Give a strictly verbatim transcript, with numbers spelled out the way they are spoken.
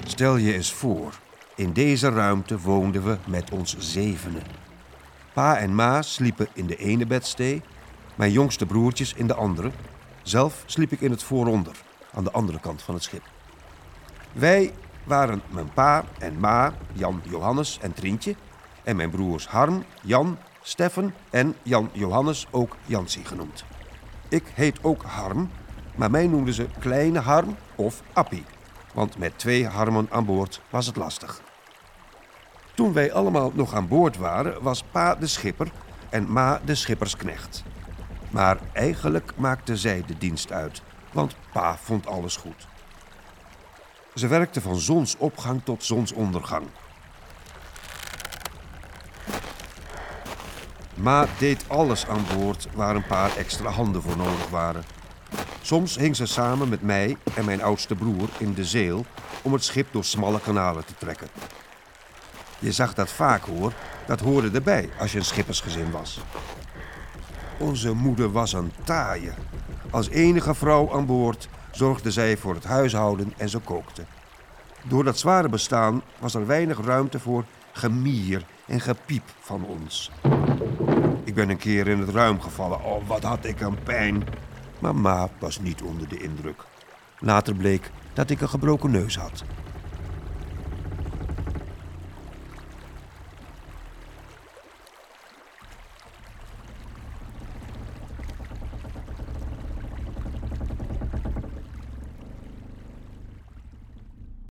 Stel je eens voor, in deze ruimte woonden we met ons zevenen. Pa en ma sliepen in de ene bedstee, mijn jongste broertjes in de andere. Zelf sliep ik in het vooronder, aan de andere kant van het schip. Wij waren mijn pa en ma, Jan, Johannes en Trientje, en mijn broers Harm, Jan, Steffen en Jan Johannes, ook Jansie genoemd. Ik heet ook Harm, maar mij noemden ze Kleine Harm of Appie, want met twee Harmen aan boord was het lastig. Toen wij allemaal nog aan boord waren, was pa de schipper en ma de schippersknecht. Maar eigenlijk maakte zij de dienst uit, want pa vond alles goed. Ze werkte van zonsopgang tot zonsondergang. Ma deed alles aan boord waar een paar extra handen voor nodig waren. Soms hing ze samen met mij en mijn oudste broer in de zeel om het schip door smalle kanalen te trekken. Je zag dat vaak, hoor. Dat hoorde erbij als je een schippersgezin was. Onze moeder was een taaie. Als enige vrouw aan boord zorgde zij voor het huishouden en ze kookte. Door dat zware bestaan was er weinig ruimte voor gemier en gepiep van ons. Ik ben een keer in het ruim gevallen. Oh, wat had ik een pijn. Maar ma was niet onder de indruk. Later bleek dat ik een gebroken neus had.